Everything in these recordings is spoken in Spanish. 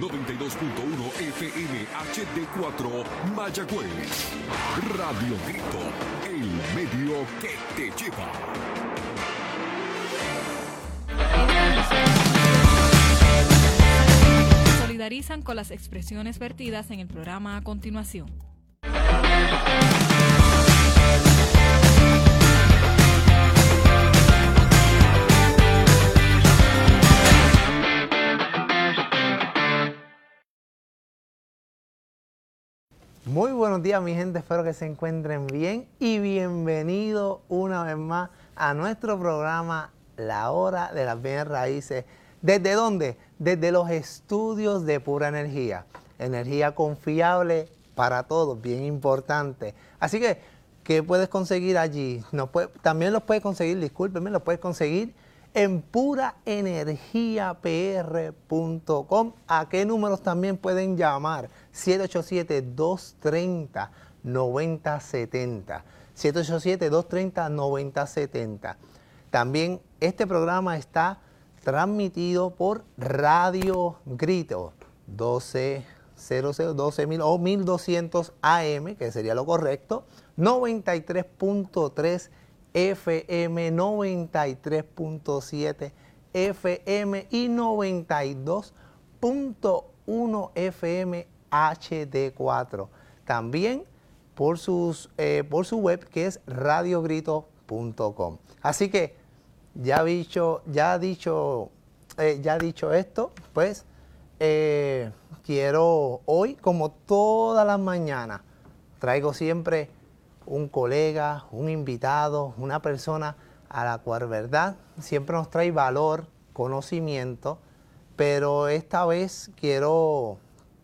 92.1 FM HD4 Mayagüez. Radio Grito, el medio que te lleva. Solidarizan con las expresiones vertidas en el programa a continuación. Muy buenos días, mi gente, espero que se encuentren bien y bienvenido una vez más a nuestro programa La Hora de las Bienes Raíces. ¿Desde dónde? Desde los estudios de Pura Energía. Energía confiable para todos, bien importante. Así que, ¿qué puedes conseguir allí? También los puedes conseguir, discúlpenme, los puedes conseguir en puraenergiapr.com. ¿A qué números también pueden llamar? 787-230-9070. 787-230-9070. También este programa está transmitido por Radio Grito 12.000 o 1200 AM, que sería lo correcto, 93.3 FM, 93.7 FM y 92.1 FM HD4. También por su web, que es radiogrito.com. Así que ya dicho esto, pues quiero hoy, como todas las mañanas, traigo siempre un colega, un invitado, una persona a la cual, ¿verdad?, siempre nos trae valor, conocimiento, pero esta vez quiero,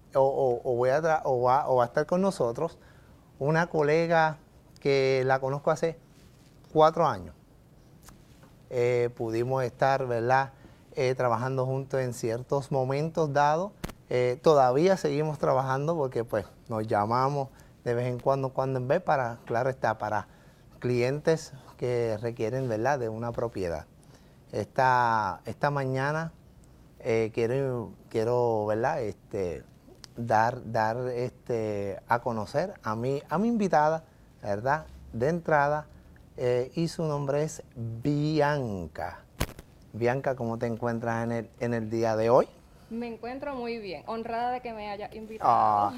va a estar con nosotros una colega que la conozco hace 4 años. Pudimos estar, ¿verdad?, trabajando juntos en ciertos momentos dados. Todavía seguimos trabajando porque pues nos llamamos de vez en cuando en vez para, claro está, para clientes que requieren, ¿verdad?, de una propiedad. Esta mañana quiero, ¿verdad?, dar a conocer a mi invitada, ¿verdad?, de entrada, y su nombre es Bianca. Bianca, ¿cómo te encuentras en el día de hoy? Me encuentro muy bien, honrada de que me hayas invitado.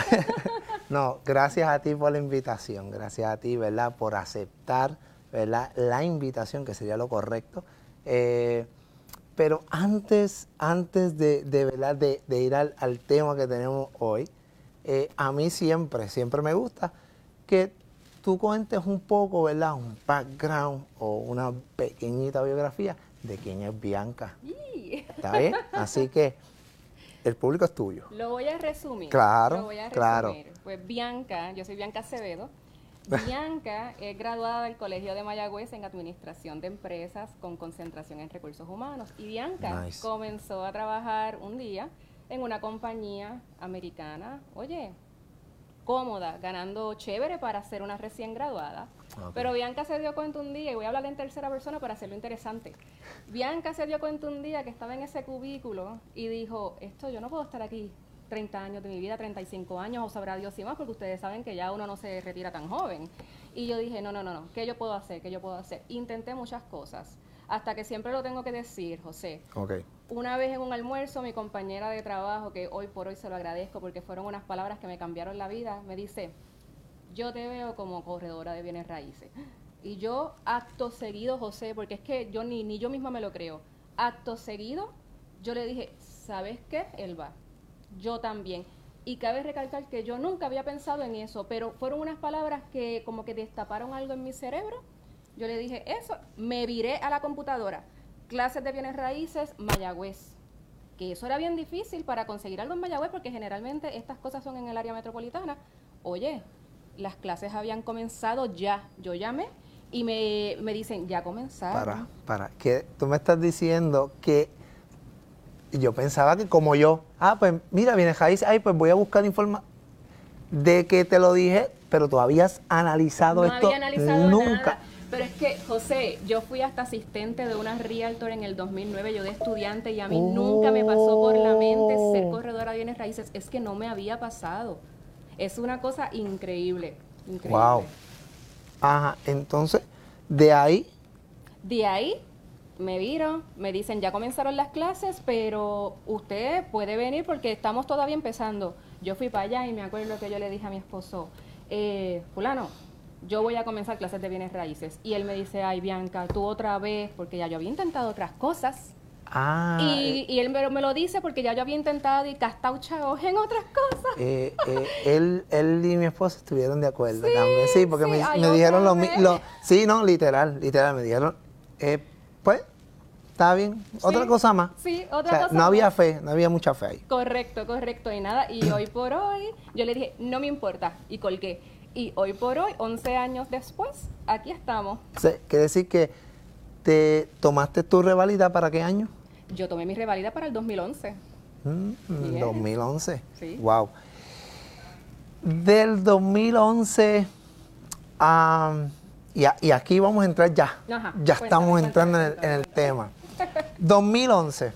No, gracias a ti por la invitación, gracias a ti, ¿verdad?, por aceptar, ¿verdad?, la invitación, que sería lo correcto. Pero antes ¿verdad?, de ir al tema que tenemos hoy, a mí siempre me gusta que tú cuentes un poco, ¿verdad?, un background o una pequeñita biografía de quién es Bianca. ¿Está bien? Así que el público es tuyo. Lo voy a resumir. Claro. Pues Bianca, yo soy Bianca Acevedo. Bianca es graduada del Colegio de Mayagüez en Administración de Empresas con concentración en Recursos Humanos. Y Bianca comenzó a trabajar un día en una compañía americana, cómoda, ganando chévere para ser una recién graduada. Okay. Pero Bianca se dio cuenta un día, y voy a hablar en tercera persona para hacerlo interesante. Bianca se dio cuenta un día que estaba en ese cubículo y dijo, yo no puedo estar aquí 30 años de mi vida, 35 años, o sabrá Dios y más, porque ustedes saben que ya uno no se retira tan joven. Y yo dije, no, ¿qué yo puedo hacer? Intenté muchas cosas, hasta que siempre lo tengo que decir, José. Okay. Una vez en un almuerzo, mi compañera de trabajo, que hoy por hoy se lo agradezco porque fueron unas palabras que me cambiaron la vida, me dice, yo te veo como corredora de bienes raíces. Y yo, acto seguido, José, porque es que yo ni yo misma me lo creo, acto seguido, yo le dije, ¿sabes qué, Elba? Yo también. Y cabe recalcar que yo nunca había pensado en eso, pero fueron unas palabras que como que destaparon algo en mi cerebro. Yo le dije eso, me viré a la computadora, clases de bienes raíces, Mayagüez. Que eso era bien difícil para conseguir algo en Mayagüez, porque generalmente estas cosas son en el área metropolitana. Las clases habían comenzado ya. Yo llamé y me dicen, ya comenzaron. Que tú me estás diciendo que yo pensaba que como yo, pues mira, bienes raíces, pues voy a buscar información de que te lo dije, pero tú habías analizado esto. No había analizado nunca. nada. Pero es que, José, yo fui hasta asistente de una realtor en el 2009, yo de estudiante, y a mí nunca me pasó por la mente ser corredora de bienes raíces. Es que no me había pasado. Es una cosa increíble, increíble. Wow. Ajá, entonces, de ahí... De ahí me viro, me dicen, ya comenzaron las clases, pero usted puede venir porque estamos todavía empezando. Yo fui para allá y me acuerdo que yo le dije a mi esposo, fulano, yo voy a comenzar clases de bienes raíces. Y él me dice, ay, Bianca, tú otra vez, porque ya yo había intentado otras cosas. Y él me lo dice porque ya yo había intentado y gastado chavos en otras cosas. Él y mi esposa estuvieron de acuerdo también. Sí, porque me ay, dijeron otra lo vez. sí, no, literal, me dijeron, pues, está bien, otra cosa más. Sí, otra O sea, cosa no había más. fe, no había mucha fe ahí. Correcto, y nada. Y hoy por hoy, yo le dije, no me importa, y colgué. Y hoy por hoy, 11 años después, aquí estamos. Quiere decir que te tomaste tu revalida ¿para qué año? Yo tomé mi revalida para el 2011. Bien. 2011. Sí. Wow. Del 2011 y aquí vamos a entrar ya. Ajá, Ya estamos entrando en el tema. 2011.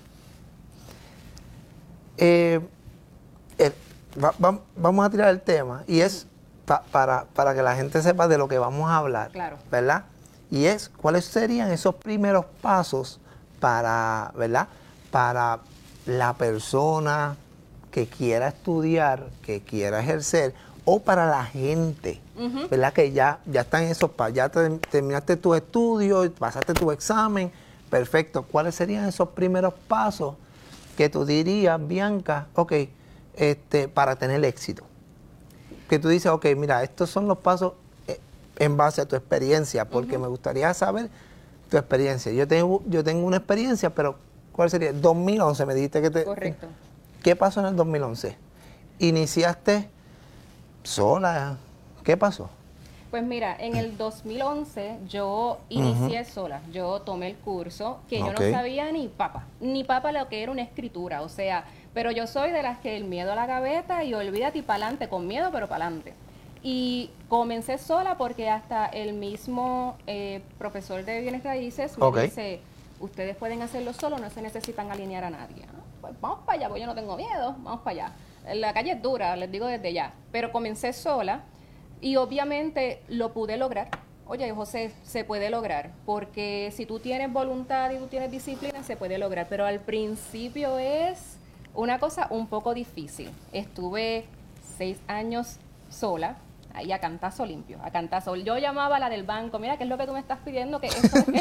Vamos a tirar el tema y es para que la gente sepa de lo que vamos a hablar. Claro. ¿Verdad? Y es cuáles serían esos primeros pasos para, ¿verdad? Para la persona que quiera estudiar, que quiera ejercer, o para la gente, ¿verdad? Que ya están esos pasos, ya terminaste tu estudio, pasaste tu examen, perfecto. ¿Cuáles serían esos primeros pasos que tú dirías, Bianca, para tener éxito? Que tú dices, mira, estos son los pasos en base a tu experiencia, porque me gustaría saber tu experiencia. Yo tengo una experiencia, pero ¿cuál sería? 2011 me dijiste que te... Correcto. ¿Qué pasó en el 2011? ¿Iniciaste sola? ¿Qué pasó? Pues mira, en el 2011 yo inicié sola. Yo tomé el curso que yo no sabía ni papa lo que era una escritura. O sea, pero yo soy de las que el miedo a la gaveta y olvídate y pa'lante, con miedo pero pa'lante. Y comencé sola porque hasta el mismo profesor de bienes raíces me dice, ustedes pueden hacerlo solo, no se necesitan alinear a nadie. Pues vamos para allá, porque yo no tengo miedo, vamos para allá. La calle es dura, les digo desde ya, pero comencé sola y obviamente lo pude lograr. Oye, José, se puede lograr, porque si tú tienes voluntad y tú tienes disciplina, se puede lograr, pero al principio es una cosa un poco difícil. Estuve 6 años sola, ahí a cantazo limpio, a cantazo. Yo llamaba a la del banco, mira, ¿qué es lo que tú me estás pidiendo? Que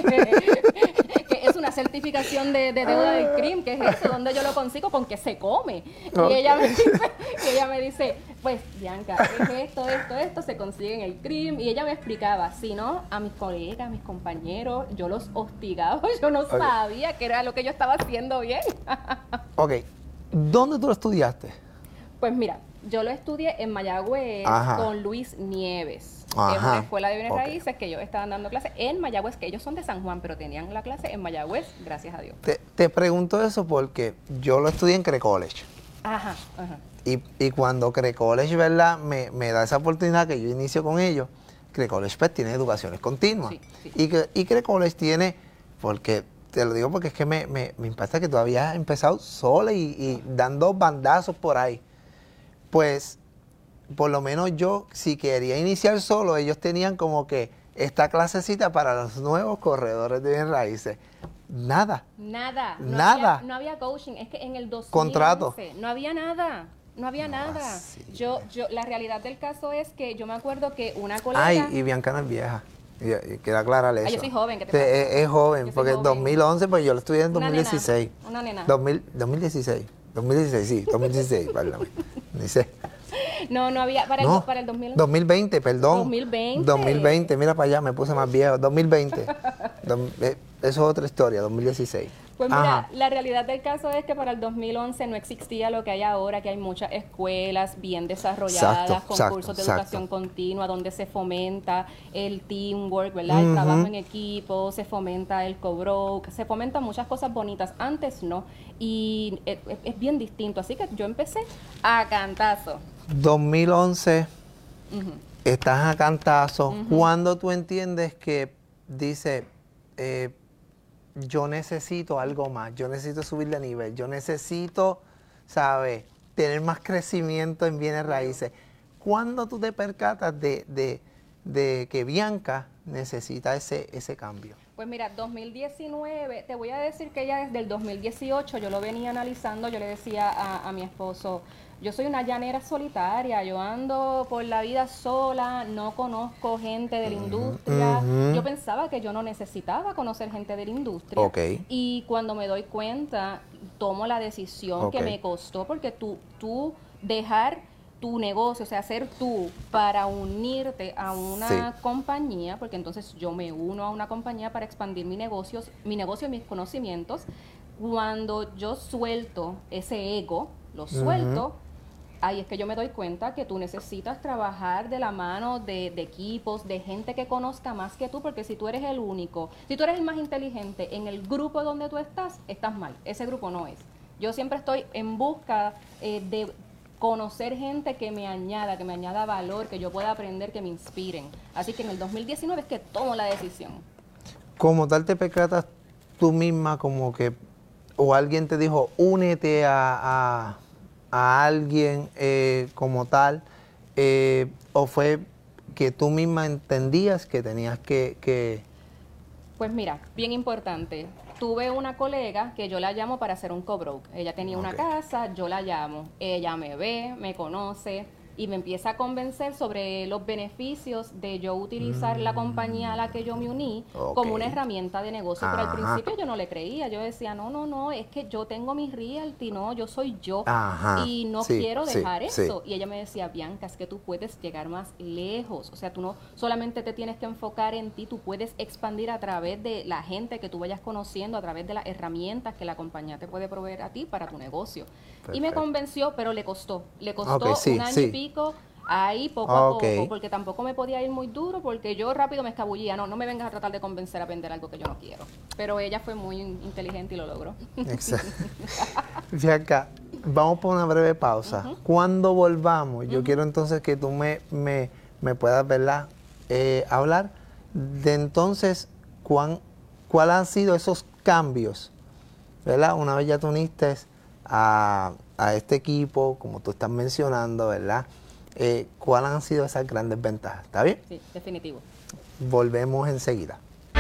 es una certificación de deuda del CRIM, ¿qué es eso? ¿Dónde yo lo consigo? ¿Con qué se come? Y ella me dice, pues, Bianca, es esto, se consigue en el CRIM. Y ella me explicaba, si no, a mis colegas, a mis compañeros, yo los hostigaba, yo no sabía que era lo que yo estaba haciendo bien. ¿Dónde tú lo estudiaste? Pues mira, yo lo estudié en Mayagüez con Luis Nieves. Es una escuela de bienes raíces que ellos estaban dando clases en Mayagüez, que ellos son de San Juan, pero tenían la clase en Mayagüez, gracias a Dios. Te pregunto eso porque yo lo estudié en Cree College. Y cuando Cree College, ¿verdad? Me da esa oportunidad que yo inicio con ellos. Cree College pues, tiene educaciones continuas. Sí. Y Cree College tiene, porque te lo digo porque es que me impacta que todavía has empezado sola y dando bandazos por ahí. Pues, por lo menos yo, si quería iniciar solo, ellos tenían como que esta clasecita para los nuevos corredores de bienes raíces. Nada. No había coaching. Es que en el 2011 contrato. No había nada. Sí. La realidad del caso es que yo me acuerdo que una colega... Ay, y Bianca no es vieja. Y quiero aclararle eso. Yo soy joven, ¿qué te pasa? Es joven, porque en joven. 2011, pues yo lo estudié en Una 2016. Una nena. 2016, perdón. Dice. No había, para el 2011. 2020, perdón. 2020. 2020, mira para allá, me puse más viejo. 2020. Eso es otra historia, 2016. Pues mira, la realidad del caso es que para el 2011 no existía lo que hay ahora, que hay muchas escuelas bien desarrolladas, con cursos de educación continua, donde se fomenta el teamwork, ¿verdad? El trabajo en equipo, se fomenta el co-broke, se fomentan muchas cosas bonitas. Antes no, y es bien distinto. Así que yo empecé a cantazo. 2011, estás a cantazo. ¿Cuándo tú entiendes que dice, yo necesito algo más, yo necesito subir de nivel, yo necesito, ¿sabes?, tener más crecimiento en bienes raíces. ¿Cuándo tú te percatas de que Bianca necesita ese cambio? Pues mira, 2019, te voy a decir que ya desde el 2018 yo lo venía analizando, yo le decía a mi esposo, yo soy una llanera solitaria, yo ando por la vida sola, no conozco gente de la industria. Yo pensaba que yo no necesitaba conocer gente de la industria. Okay. Y cuando me doy cuenta, tomo la decisión que me costó, porque tú dejar tu negocio, o sea, ser tú para unirte a una compañía, porque entonces yo me uno a una compañía para expandir mi negocio y mis conocimientos. Cuando yo suelto ese ego, lo suelto, ahí es que yo me doy cuenta que tú necesitas trabajar de la mano de equipos, de gente que conozca más que tú, porque si tú eres el único, si tú eres el más inteligente en el grupo donde tú estás mal, ese grupo no es. Yo siempre estoy en busca de conocer gente que me añada valor, que yo pueda aprender, que me inspiren. Así que en el 2019 es que tomo la decisión. Como tal, te percatas tú misma como que, o alguien te dijo, únete a alguien como tal, o fue que tú misma entendías que tenías que... Pues mira, bien importante. Tuve una colega que yo la llamo para hacer un co-broke. Ella tenía una casa, yo la llamo. Ella me ve, me conoce y me empieza a convencer sobre los beneficios de yo utilizar la compañía a la que yo me uní como una herramienta de negocio. Pero al principio yo no le creía. Yo decía, no, es que yo tengo mi realty, no, yo soy yo y no quiero dejar eso. Y ella me decía, Bianca, es que tú puedes llegar más lejos. O sea, tú no solamente te tienes que enfocar en ti, tú puedes expandir a través de la gente que tú vayas conociendo, a través de las herramientas que la compañía te puede proveer a ti para tu negocio. Perfecto. Y me convenció, pero le costó un año y pico, ahí poco a poco, porque tampoco me podía ir muy duro, porque yo rápido me escabullía, no me vengas a tratar de convencer a vender algo que yo no quiero. Pero ella fue muy inteligente y lo logró. Exacto. Bianca, vamos por una breve pausa. Cuando volvamos, yo quiero entonces que tú me puedas, ¿verdad?, hablar de entonces cuáles han sido esos cambios, ¿verdad? Una vez ya te uniste a este equipo, como tú estás mencionando, ¿verdad? ¿Cuáles han sido esas grandes ventajas? ¿Está bien? Sí, definitivo. Volvemos enseguida.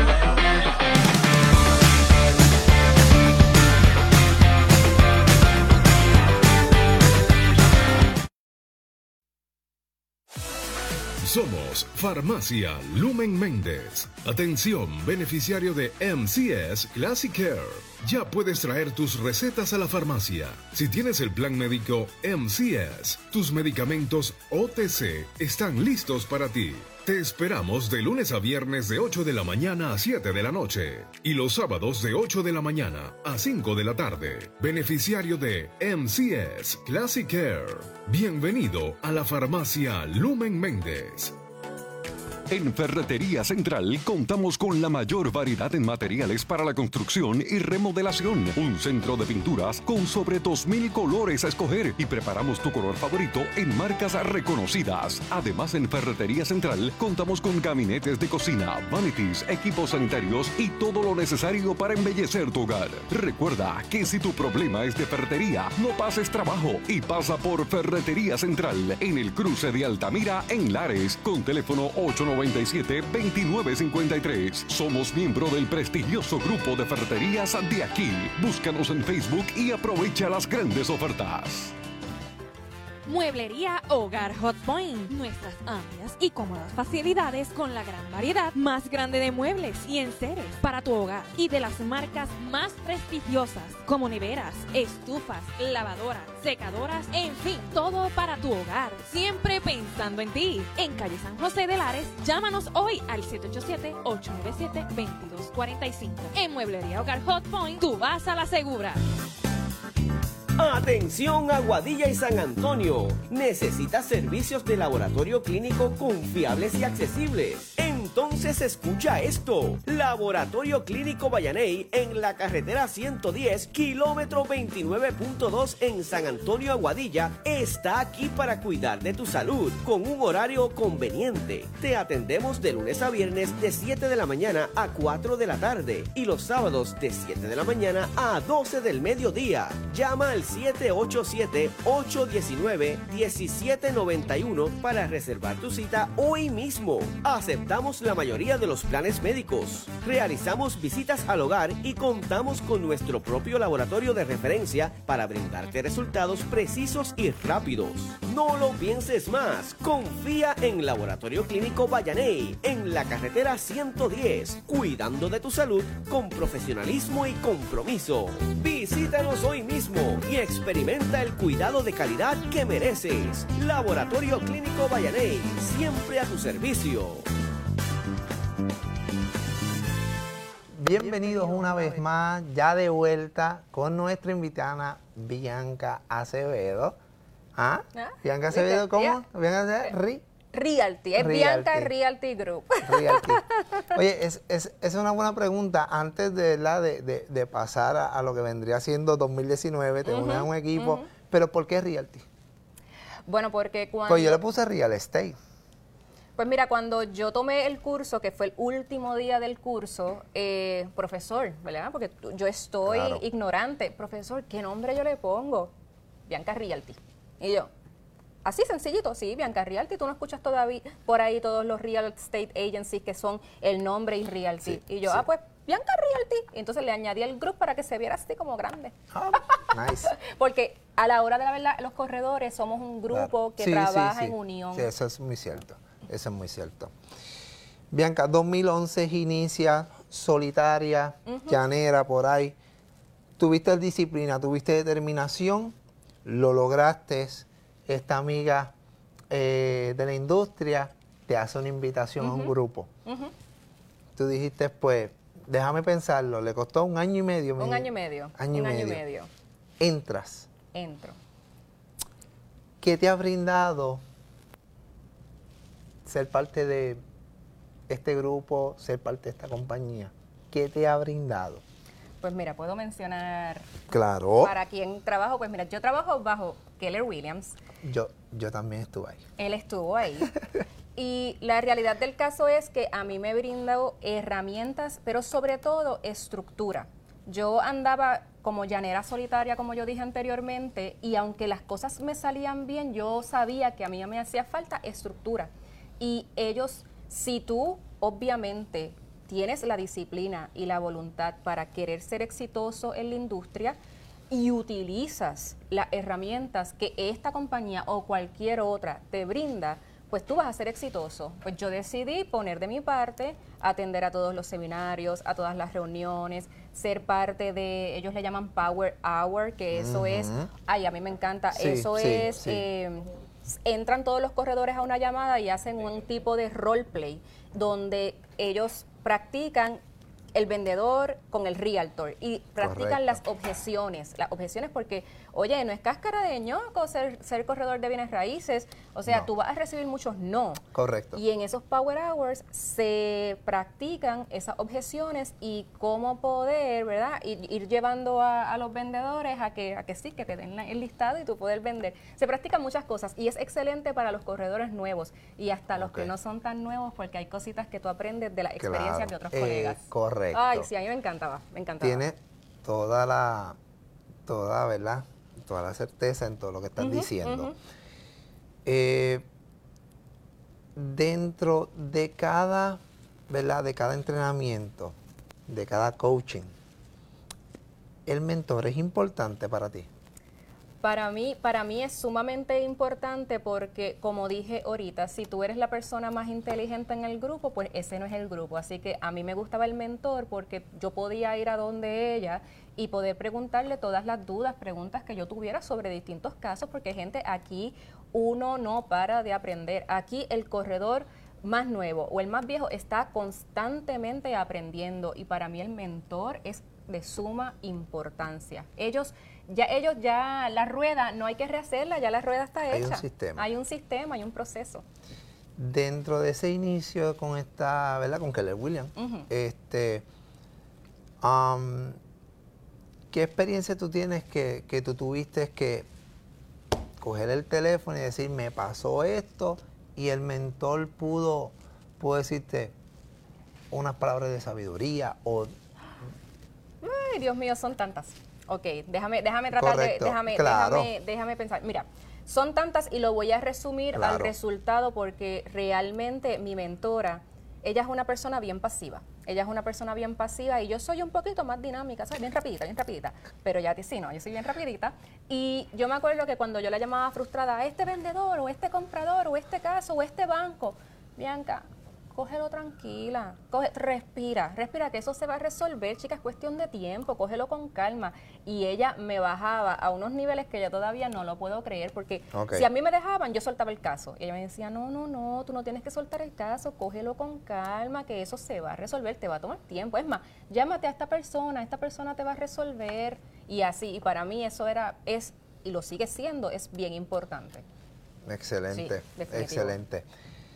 Somos Farmacia Lumen Méndez. Atención, beneficiario de MCS Classic Care. Ya puedes traer tus recetas a la farmacia. Si tienes el plan médico MCS, tus medicamentos OTC están listos para ti. Te esperamos de lunes a viernes de 8 de la mañana a 7 de la noche y los sábados de 8 de la mañana a 5 de la tarde. Beneficiario de MCS Classic Care. Bienvenido a la farmacia Lumen Méndez. En Ferretería Central contamos con la mayor variedad en materiales para la construcción y remodelación. Un centro de pinturas con sobre 2,000 colores a escoger y preparamos tu color favorito en marcas reconocidas. Además, en Ferretería Central contamos con gabinetes de cocina, vanities, equipos sanitarios y todo lo necesario para embellecer tu hogar. Recuerda que si tu problema es de ferretería, no pases trabajo y pasa por Ferretería Central en el cruce de Altamira en Lares con teléfono 897-2953. Somos miembro del prestigioso grupo de ferreterías de aquí. Búscanos en Facebook y aprovecha las grandes ofertas. Mueblería Hogar Hot Point. Nuestras amplias y cómodas facilidades con la gran variedad más grande de muebles y enseres para tu hogar y de las marcas más prestigiosas como neveras, estufas, lavadoras, secadoras, en fin, todo para tu hogar. Siempre pensando en ti. En calle San José de Lares, llámanos hoy al 787-897-2245. En Mueblería Hogar Hot Point, tú vas a la segura. Atención Aguadilla y San Antonio. ¿Necesitas servicios de laboratorio clínico confiables y accesibles? En Entonces escucha esto. Laboratorio Clínico Vallaney en la carretera 110, kilómetro 29.2 en San Antonio, Aguadilla, está aquí para cuidar de tu salud con un horario conveniente. Te atendemos de lunes a viernes de 7 de la mañana a 4 de la tarde y los sábados de 7 de la mañana a 12 del mediodía. Llama al 787-819-1791 para reservar tu cita hoy mismo. Aceptamos la mayoría de los planes médicos. Realizamos visitas al hogar y contamos con nuestro propio laboratorio de referencia para brindarte resultados precisos y rápidos. No lo pienses más. Confía en Laboratorio Clínico Vallaney en la carretera 110, cuidando de tu salud con profesionalismo y compromiso. Visítanos hoy mismo y experimenta el cuidado de calidad que mereces. Laboratorio Clínico Vallaney, siempre a tu servicio. Bienvenidos una vez más, ya de vuelta con nuestra invitada Bianca Acevedo. ¿Ah? Bianca Acevedo, ¿cómo? Bianca Acevedo, Realty, es Bianca Realty Group. Realty. Oye, es una buena pregunta. Antes de pasar a lo que vendría siendo 2019, te unes a un equipo, pero ¿por qué Realty? Bueno, porque cuando... Pues yo le puse Real Estate. Pues mira, cuando yo tomé el curso, que fue el último día del curso, profesor, ¿verdad? Porque yo estoy ignorante. Profesor, ¿qué nombre yo le pongo? Bianca Realty. Y yo, así sencillito, sí, Bianca Realty. Tú no escuchas todavía por ahí todos los real estate agencies que son el nombre y Realty. Sí, y yo, pues, Bianca Realty. Y entonces le añadí el group para que se viera así como grande. Oh, nice. Porque a la hora de la verdad, los corredores somos un grupo que trabaja en unión. Sí, eso es muy cierto. Eso es muy cierto. Bianca, 2011 inicia, solitaria, llanera, por ahí. Tuviste disciplina, tuviste determinación, lo lograste. Esta amiga de la industria te hace una invitación a un grupo. Tú dijiste, pues, déjame pensarlo. Le costó un año y medio. Un año y medio. Año y medio. Entras. Entro. ¿Qué te ha brindado ser parte de este grupo, ser parte de esta compañía? ¿Qué te ha brindado? Pues mira, puedo mencionar... Claro. Para quien trabajo, pues mira, yo trabajo bajo Keller Williams. Yo también estuve ahí. Él estuvo ahí. Y la realidad del caso es que a mí me brindó herramientas, pero sobre todo estructura. Yo andaba como llanera solitaria, como yo dije anteriormente, y aunque las cosas me salían bien, yo sabía que a mí me hacía falta estructura. Y ellos, si tú obviamente tienes la disciplina y la voluntad para querer ser exitoso en la industria y utilizas las herramientas que esta compañía o cualquier otra te brinda, pues tú vas a ser exitoso. Pues yo decidí poner de mi parte, atender a todos los seminarios, a todas las reuniones, ser parte de, ellos le llaman Power Hour, que eso es, ay, a mí me encanta, entran todos los corredores a una llamada y hacen un tipo de roleplay donde ellos practican el vendedor con el realtor y practican las objeciones porque, oye, no es cáscara de ñoco ser corredor de bienes raíces, o sea, tú vas a recibir muchos no. Correcto. Y en esos Power Hours se practican esas objeciones y cómo poder, ¿verdad?, ir llevando a los vendedores a que sí, que te den el listado y tú poder vender. Se practican muchas cosas y es excelente para los corredores nuevos y hasta los que no son tan nuevos, porque hay cositas que tú aprendes de las experiencias de otros colegas. Correcto. Ay, sí, a mí me encantaba. Tiene ¿verdad? Toda la certeza en todo lo que estás diciendo. Dentro de cada, ¿verdad?, de cada entrenamiento, de cada coaching, ¿el mentor es importante para ti? Para mí es sumamente importante porque, como dije ahorita, si tú eres la persona más inteligente en el grupo, pues ese no es el grupo. Así que a mí me gustaba el mentor porque yo podía ir a donde ella y poder preguntarle todas las dudas, preguntas que yo tuviera sobre distintos casos, porque gente, aquí uno no para de aprender. Aquí el corredor más nuevo o el más viejo está constantemente aprendiendo y para mí el mentor es de suma importancia. Ellos ya la rueda no hay que rehacerla, ya la rueda está hecha. Hay un sistema. Hay un sistema, hay un proceso. Dentro de ese inicio con esta, ¿verdad? Con Keller Williams, ¿qué experiencia tú tienes que tú tuviste que coger el teléfono y decir, me pasó esto, y el mentor pudo decirte unas palabras de sabiduría o... Ay, Dios mío, son tantas. Ok, déjame tratar Correcto, de, claro. déjame pensar. Mira, son tantas y lo voy a resumir al resultado porque realmente mi mentora, ella es una persona bien pasiva. Ella es una persona bien pasiva y yo soy un poquito más dinámica, ¿sabes? Bien rapidita. Pero ya sí, no, yo soy bien rapidita. Y yo me acuerdo que cuando yo la llamaba frustrada a este vendedor o este comprador o este caso o este banco, Bianca, cógelo tranquila, respira, que eso se va a resolver, chica, es cuestión de tiempo, cógelo con calma. Y ella me bajaba a unos niveles que yo todavía no lo puedo creer, porque si a mí me dejaban, yo soltaba el caso. Y ella me decía, no, tú no tienes que soltar el caso, cógelo con calma, que eso se va a resolver, te va a tomar tiempo. Es más, llámate a esta persona te va a resolver. Y así, y para mí eso es, y lo sigue siendo, es bien importante. Excelente, Sí, excelente.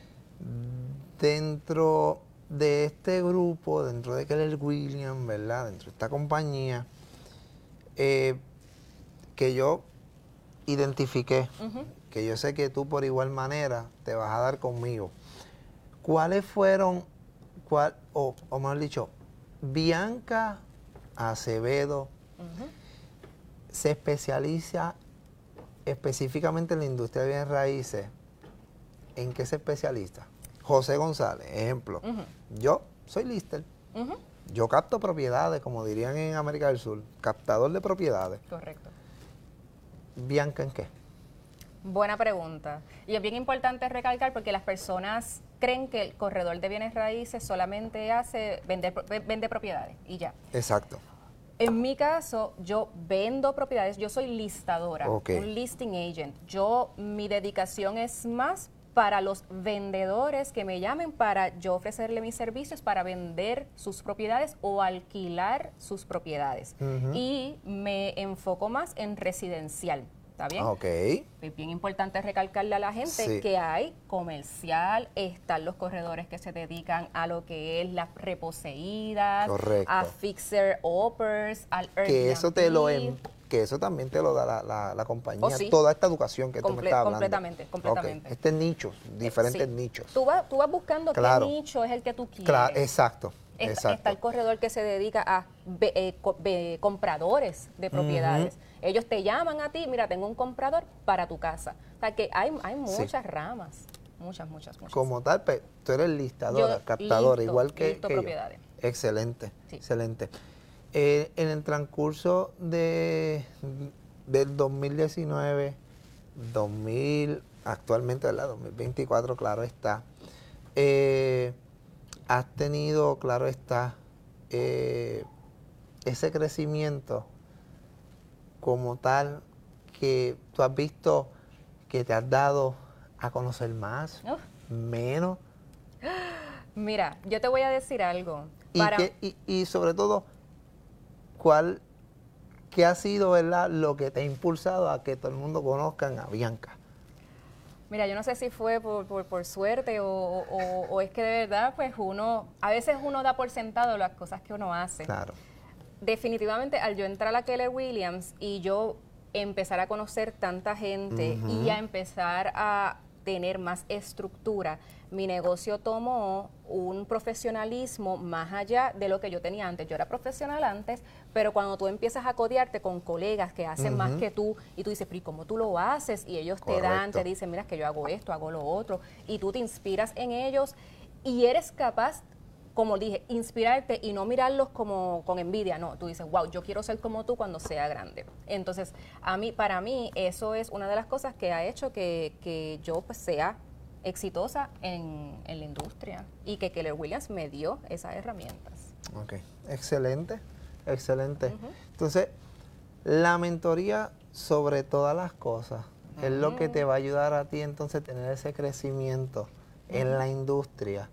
Dentro de este grupo, dentro de Keller Williams, ¿verdad? Dentro de esta compañía, que yo identifiqué, que yo sé que tú por igual manera te vas a dar conmigo. ¿Cuáles fueron, o mejor dicho, Bianca Acevedo se especializa específicamente en la industria de bienes raíces? ¿En qué se especializa? José González, ejemplo. Yo soy lister. Yo capto propiedades, como dirían en América del Sur, captador de propiedades. Correcto. ¿Bianca en qué? Buena pregunta. Y es bien importante recalcar porque las personas creen que el corredor de bienes raíces solamente vende propiedades y ya. Exacto. En mi caso, yo vendo propiedades, yo soy listadora, un listing agent. Mi dedicación es más para los vendedores que me llamen para yo ofrecerle mis servicios para vender sus propiedades o alquilar sus propiedades. Y me enfoco más en residencial, ¿está bien? Es bien importante recalcarle a la gente que hay comercial, están los corredores que se dedican a lo que es las reposeídas, a fixer-uppers, al Airbnb. Que eso también te lo da la compañía, toda esta educación que tú me estás hablando. Completamente. Este nichos, diferentes nichos. Tú vas buscando qué nicho es el que tú quieres. Claro, exacto. Está el corredor que se dedica a compradores de propiedades. Ellos te llaman a ti, mira, tengo un comprador para tu casa. O sea que hay muchas ramas, muchas. Como tal, tú eres listadora, captadora, igual que propiedades. Excelente, excelente. En el transcurso del 2019, actualmente, ¿verdad? 2024, claro está, has tenido, claro está, ese crecimiento como tal que tú has visto que te has dado a conocer más, menos. Mira, yo te voy a decir algo. Y sobre todo, ¿qué ha sido, verdad, lo que te ha impulsado a que todo el mundo conozcan a Bianca? Mira, yo no sé si fue por suerte o es que de verdad, pues a veces uno da por sentado las cosas que uno hace. Claro. Definitivamente, al yo entrar a la Keller Williams y yo empezar a conocer tanta gente y a empezar a tener más estructura, mi negocio tomó un profesionalismo más allá de lo que yo tenía antes. Yo era profesional antes, pero cuando tú empiezas a codearte con colegas que hacen más que tú, y tú dices, pero ¿y cómo tú lo haces? Y ellos te dicen, mira, es que yo hago esto, hago lo otro, y tú te inspiras en ellos y eres capaz, como dije, inspirarte y no mirarlos como con envidia, no, tú dices, wow, yo quiero ser como tú cuando sea grande. Entonces, para mí, eso es una de las cosas que ha hecho que yo pues, sea exitosa en la industria y que Keller Williams me dio esas herramientas. Ok, excelente. Entonces, la mentoría sobre todas las cosas es lo que te va a ayudar a ti entonces a tener ese crecimiento en la industria.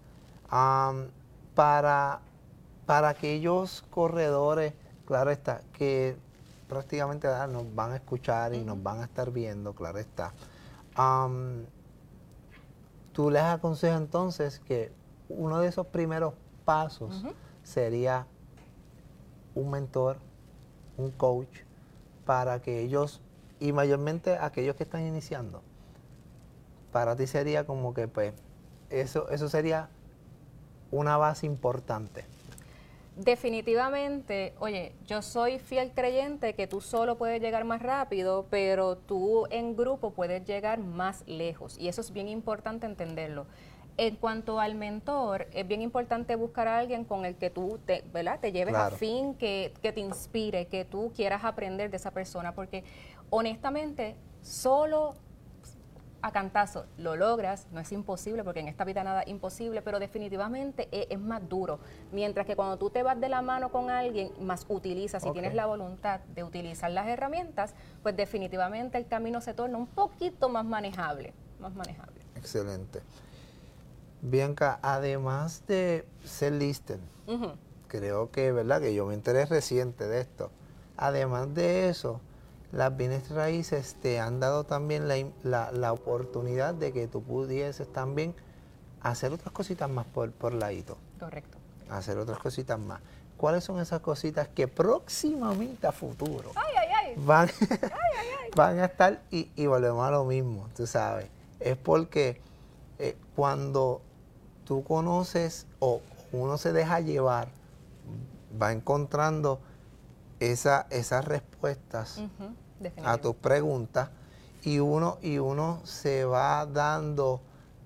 Para aquellos corredores, claro está, que prácticamente nos van a escuchar y nos van a estar viendo, claro está. tú les aconsejas entonces que uno de esos primeros pasos sería un mentor, un coach, para que ellos, y mayormente aquellos que están iniciando, para ti sería como que pues eso sería una base importante. Definitivamente, oye, yo soy fiel creyente que tú solo puedes llegar más rápido, pero tú en grupo puedes llegar más lejos, y eso es bien importante entenderlo. En cuanto al mentor, es bien importante buscar a alguien con el que tú ¿verdad? Te lleves Claro. a fin, que te inspire, que tú quieras aprender de esa persona, porque honestamente, solo a cantazo lo logras, no es imposible, porque en esta vida nada es imposible, pero definitivamente es más duro. Mientras que cuando tú te vas de la mano con alguien, más utilizas, si tienes la voluntad de utilizar las herramientas, pues definitivamente el camino se torna un poquito más manejable, Excelente. Bianca, además de ser lister, creo que, ¿verdad?, que yo me enteré reciente de esto. Además de eso, las bienes raíces te han dado también la oportunidad de que tú pudieses también hacer otras cositas más por ladito. Correcto. Hacer otras cositas más. ¿Cuáles son esas cositas que próximamente a futuro van a estar? Y volvemos a lo mismo, tú sabes. Es porque cuando tú conoces o uno se deja llevar, va encontrando esas respuestas a tus preguntas, y uno se va dando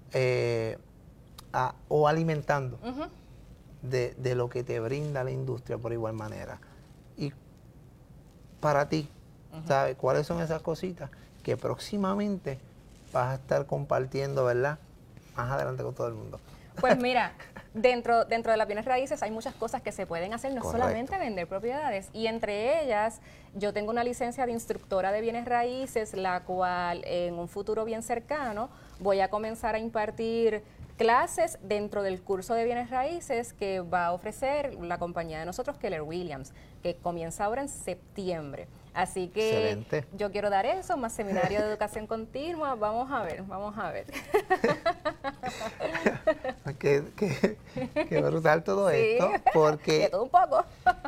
o alimentando de lo que te brinda la industria por igual manera. Y para ti, ¿sabes cuáles son esas cositas que próximamente vas a estar compartiendo, ¿verdad?, más adelante con todo el mundo? Pues mira, dentro de las bienes raíces hay muchas cosas que se pueden hacer, no Correcto. solamente vender propiedades, y entre ellas yo tengo una licencia de instructora de bienes raíces, la cual en un futuro bien cercano voy a comenzar a impartir clases dentro del curso de bienes raíces que va a ofrecer la compañía de nosotros, Keller Williams, que comienza ahora en septiembre. Así que Excelente. yo quiero dar eso, más seminario de educación continua, vamos a ver. Qué brutal todo Sí, esto, porque de todo un poco.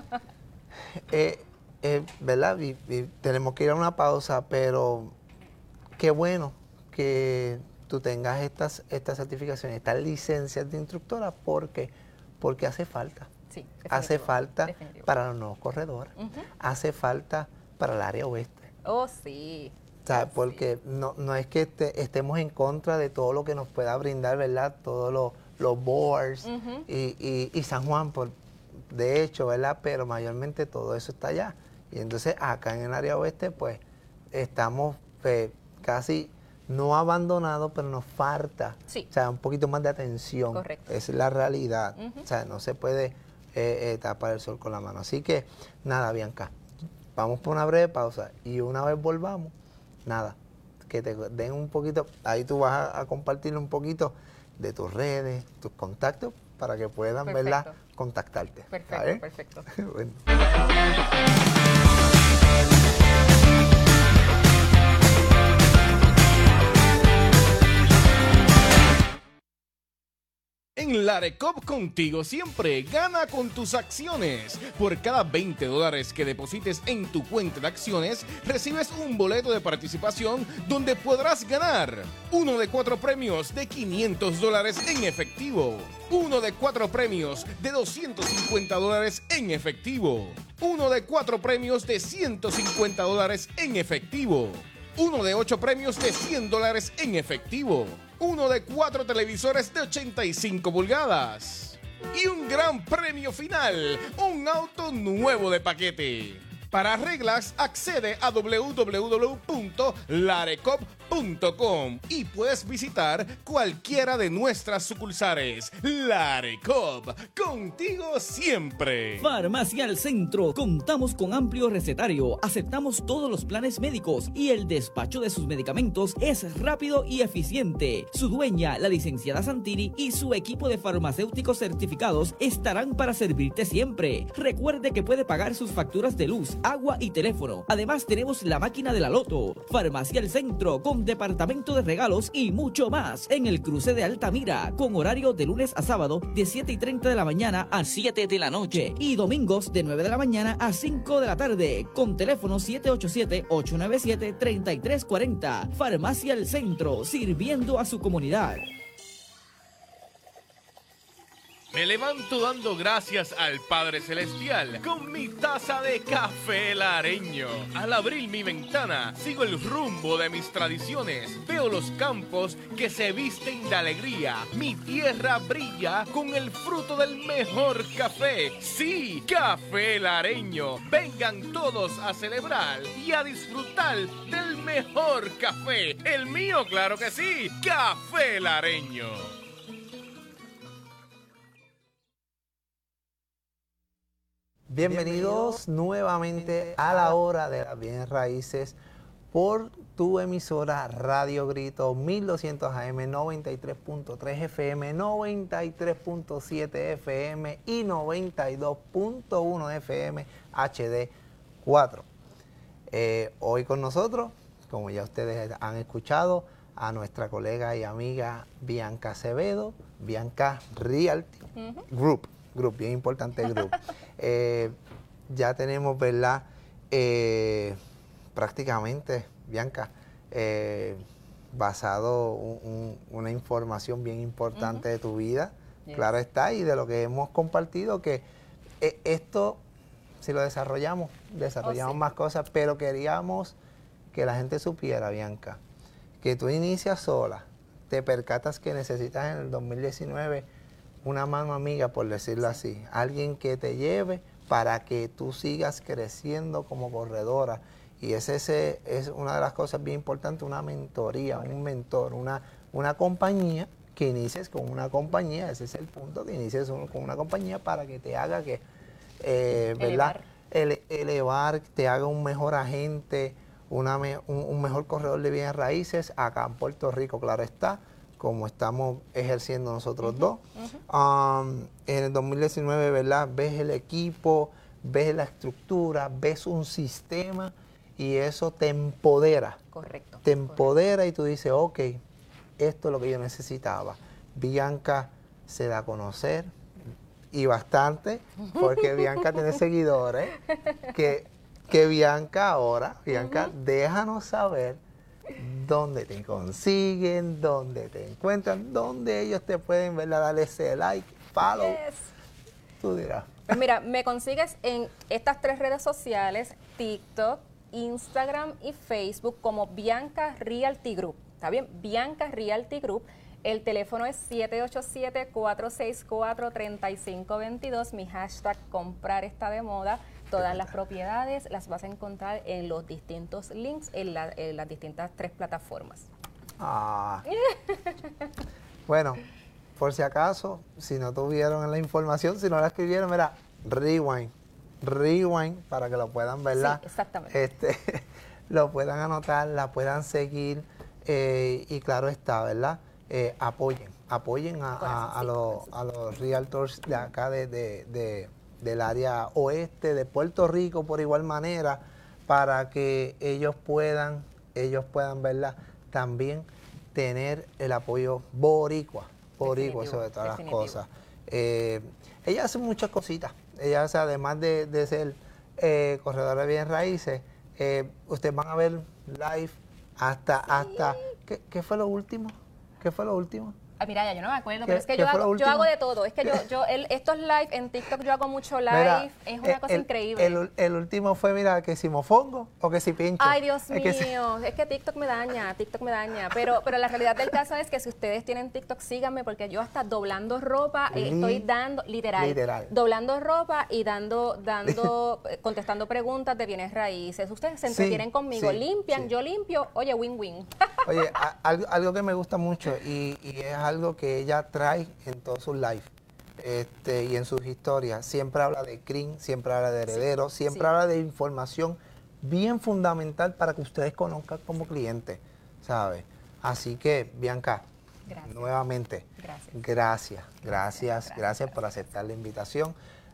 ¿verdad? Y tenemos que ir a una pausa, pero qué bueno que tú tengas estas certificaciones, estas licencias de instructora, porque hace falta. Sí, Hace definitivo, falta definitivo. para los nuevos corredores, hace falta para el área oeste. Oh, sí. O sea, porque no es que estemos en contra de todo lo que nos pueda brindar, ¿verdad? Todos los boards y San Juan, de hecho, ¿verdad? Pero mayormente todo eso está allá. Y entonces acá en el área oeste, pues, estamos casi no abandonados, pero nos falta, Sí. o sea, un poquito más de atención. Correcto. Esa es la realidad. O sea, no se puede tapar el sol con la mano. Así que, nada, Bianca, vamos por una breve pausa y una vez volvamos, nada, que te den un poquito, ahí tú vas a compartir un poquito de tus redes, tus contactos, para que puedan, Perfecto. ¿verdad?, contactarte. Perfecto, ¿Está bien? perfecto. Bueno. En Larecop contigo siempre, gana con tus acciones. Por cada $20 que deposites en tu cuenta de acciones, recibes un boleto de participación donde podrás ganar uno de 4 premios de $500 en efectivo, uno de 4 premios de $250 en efectivo, uno de 4 premios de $150 en efectivo, uno de 8 premios de $100 en efectivo, uno de 4 televisores de 85 pulgadas y un gran premio final, un auto nuevo de paquete. Para reglas, accede a www.larecop.com y puedes visitar cualquiera de nuestras sucursales. Larecop, contigo siempre. Farmacia al Centro. Contamos con amplio recetario, aceptamos todos los planes médicos y el despacho de sus medicamentos es rápido y eficiente. Su dueña, la licenciada Santini, y su equipo de farmacéuticos certificados estarán para servirte siempre. Recuerde que puede pagar sus facturas de luz, agua y teléfono. Además tenemos la máquina de la Loto, Farmacia El Centro con departamento de regalos y mucho más en el cruce de Altamira, con horario de lunes a sábado de 7:30 de la mañana a 7 de la noche y domingos de 9 de la mañana a 5 de la tarde, con teléfono 787-897-3340. Farmacia El Centro, sirviendo a su comunidad. Me levanto dando gracias al Padre Celestial con mi taza de café lareño. Al abrir mi ventana, sigo el rumbo de mis tradiciones. Veo los campos que se visten de alegría. Mi tierra brilla con el fruto del mejor café. Sí, café lareño. Vengan todos a celebrar y a disfrutar del mejor café. El mío, claro que sí, café lareño. Bienvenidos nuevamente a la hora de las bienes raíces por tu emisora Radio Grito 1200 AM, 93.3 FM, 93.7 FM y 92.1 FM HD4. Hoy con nosotros, como ya ustedes han escuchado, a nuestra colega y amiga Bianca Acevedo, Bianca Realty Group, bien importante el grupo. Ya tenemos, ¿verdad? Prácticamente, Bianca, basado una información bien importante de tu vida, claro está, y de lo que hemos compartido, que esto, si lo desarrollamos más cosas, pero queríamos que la gente supiera, Bianca, que tú inicias sola, te percatas que necesitas en el 2019 una mano amiga, por decirlo así, alguien que te lleve para que tú sigas creciendo como corredora. Y ese es una de las cosas bien importantes, una mentoría, un mentor, una compañía, que inicies con una compañía, ese es el punto, que inicies con una compañía para que te haga que, ¿verdad? Elevar, te haga un mejor agente, un mejor corredor de bienes raíces acá en Puerto Rico, claro está, como estamos ejerciendo nosotros dos. En el 2019, ¿verdad? Ves el equipo, ves la estructura, ves un sistema y eso te empodera. Correcto. Te empodera y tú dices, ok, esto es lo que yo necesitaba. Bianca se da a conocer y bastante, porque Bianca tiene seguidores, que Bianca ahora, déjanos saber dónde te consiguen, dónde te encuentran, dónde ellos te pueden, ¿verdad? Darle ese like, follow. Yes. Tú dirás. Pues mira, me consigues en estas 3 redes sociales, TikTok, Instagram y Facebook, como Bianca Realty Group. ¿Está bien? Bianca Realty Group. El teléfono es 787-464-3522. Mi hashtag comprar está de moda. Todas las propiedades las vas a encontrar en los distintos links en las distintas 3 plataformas. Bueno, por si acaso, si no tuvieron la información, si no la escribieron, mira, rewind para que lo puedan, ¿verdad? Sí, exactamente. Lo puedan anotar, la puedan seguir y claro está, ¿verdad? Apoyen a los realtors de acá del área oeste de Puerto Rico por igual manera, para que ellos puedan, ¿verdad? También tener el apoyo boricua sobre todas las cosas. Ella hace muchas cositas. Ella hace, además de ser corredora de bienes raíces, ustedes van a ver live hasta ¿qué fue lo último? Mira, ya yo no me acuerdo, pero es que yo hago de todo. Es que estos live en TikTok, yo hago mucho live. Mira, es una cosa increíble. El último fue, mira, que si mofongo o que si pincho. Ay, Dios mío, es que TikTok me daña. Pero la realidad del caso es que si ustedes tienen TikTok, síganme, porque yo hasta doblando ropa estoy dando, literal, doblando ropa y contestando preguntas de bienes raíces. Ustedes se entretienen conmigo, limpian, yo limpio, oye, win-win. Oye, algo que me gusta mucho y es algo que ella trae en todos sus lives y en sus historias. Siempre habla de CRIM, siempre habla de herederos, siempre habla de información bien fundamental para que ustedes conozcan como clientes, ¿sabes? Así que, Bianca, nuevamente, gracias por aceptar la invitación.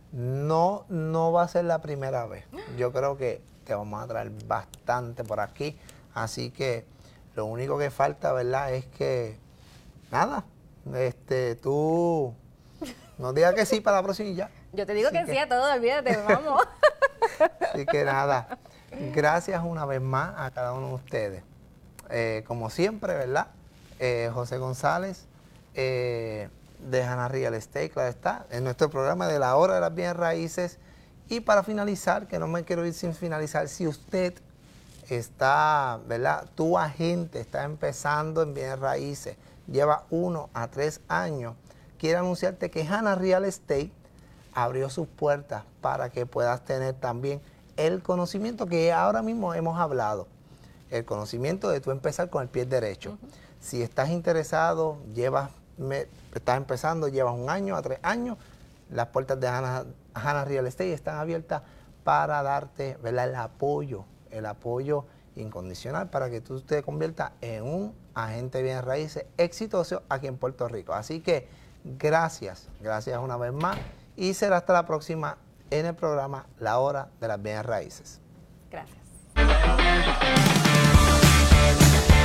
No va a ser la primera vez. Yo creo que te vamos a traer bastante por aquí. Así que lo único que falta, ¿verdad? Es que, nada, tú no digas que sí para la próxima y ya. Yo te digo que sí a todo, olvídate, vamos. Así que nada, gracias una vez más a cada uno de ustedes. Como siempre, ¿verdad? José González, de Hanna Real Estate, claro está, en nuestro programa de la hora de las bienes raíces. Y para finalizar, que no me quiero ir sin finalizar, si usted está, ¿verdad? Tu agente está empezando en bienes raíces, lleva 1 a 3 años, quiero anunciarte que Hanna Real Estate abrió sus puertas para que puedas tener también el conocimiento que ahora mismo hemos hablado, el conocimiento de tú empezar con el pie derecho. Si estás interesado, estás empezando, llevas 1 año a 3 años, las puertas de Hanna Real Estate están abiertas para darte, ¿verdad?, el apoyo incondicional para que tú te conviertas en un agente de bienes raíces exitoso aquí en Puerto Rico. Así que gracias una vez más y será hasta la próxima en el programa La Hora de las Bienes Raíces. Gracias.